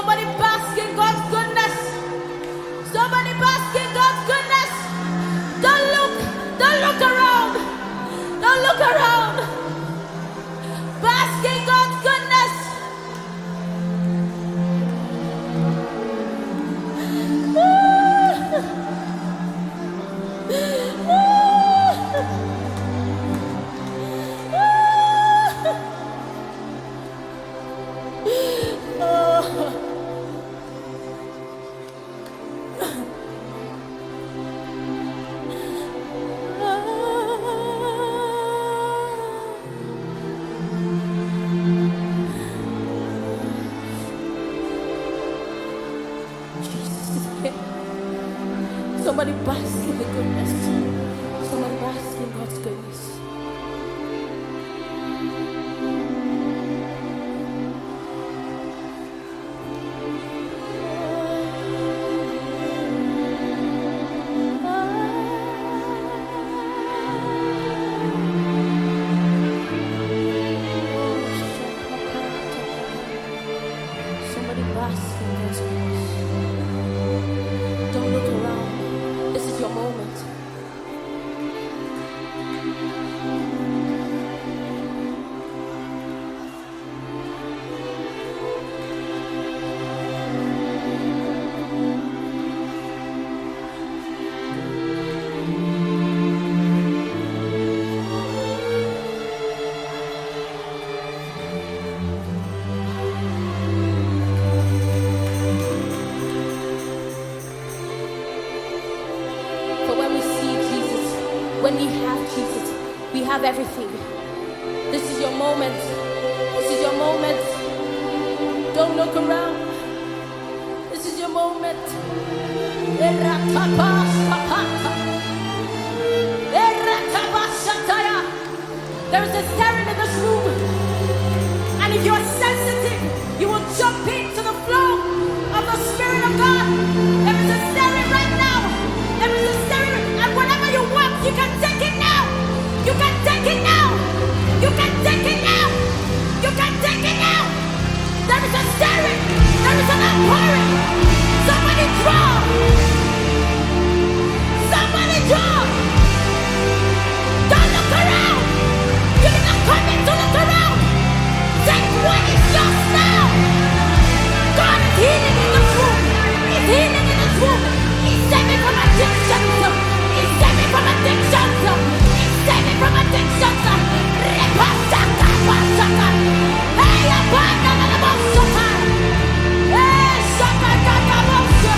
Somebody bask in God's goodness. Somebody bask in God's goodness. Don't look around. Don't look around. Bask in God's goodness. Somebody bask in the goodness. Somebody bask in God's goodness. Somebody bask in God's goodness. Don't look around. This is your moment. When we have Jesus, we have everything. This is your moment. This is your moment. Don't look around. This is your moment. There is a stirring in this room. And if you are sensitive, you will jump into the flow of the Spirit of God. There is a stirring right now. There is a stirring. And whenever you want, you can take it now. You can take it now. You can take it now. You can take it now. There is a stirring. There is an outpouring. Somebody draw. Somebody draw. Don't look around. You did not come in to look around. Take what is yours now. God is healing in this room. He's healing in this room. He's saving from addictions. He's saving from addictions. He's saving from addictions. Hey, abandon the most. Hey, shaka.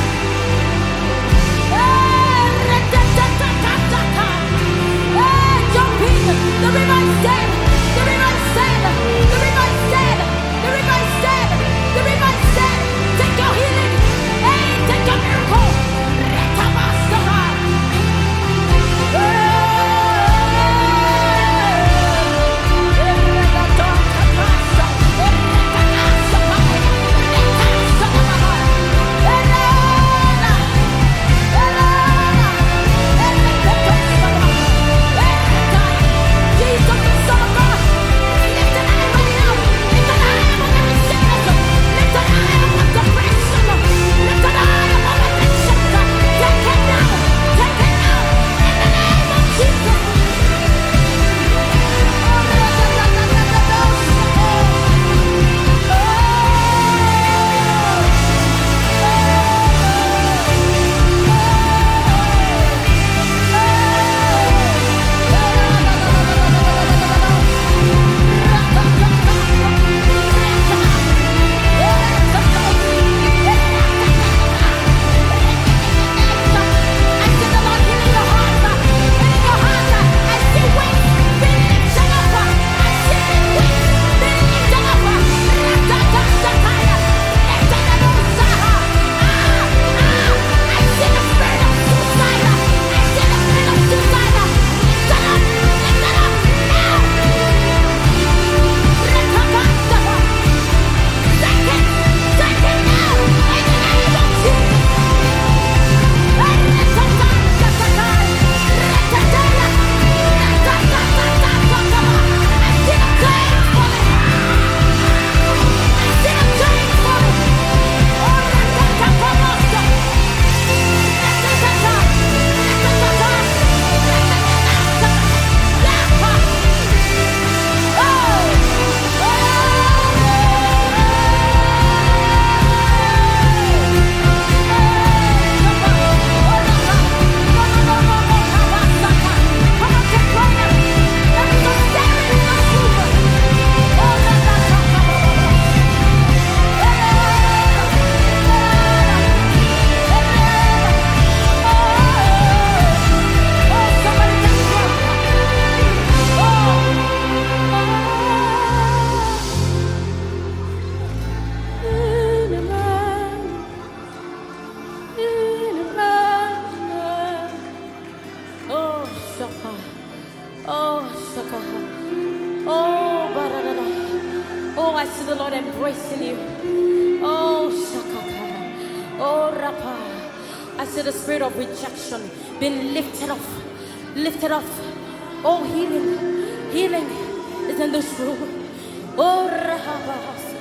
the Lord embracing you. Oh, Shakaka. Oh, Rapa. I see the spirit of rejection being lifted off. Lifted off. Oh, healing. Healing is in this room. Oh, Rahaba.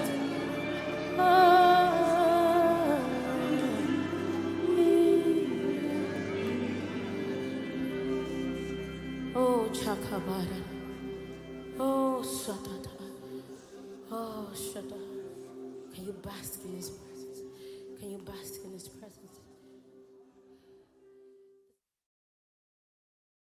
Oh, Chakabara. Oh, Shatata. Oh, Shata. Can you bask in His presence? Can you bask in His presence?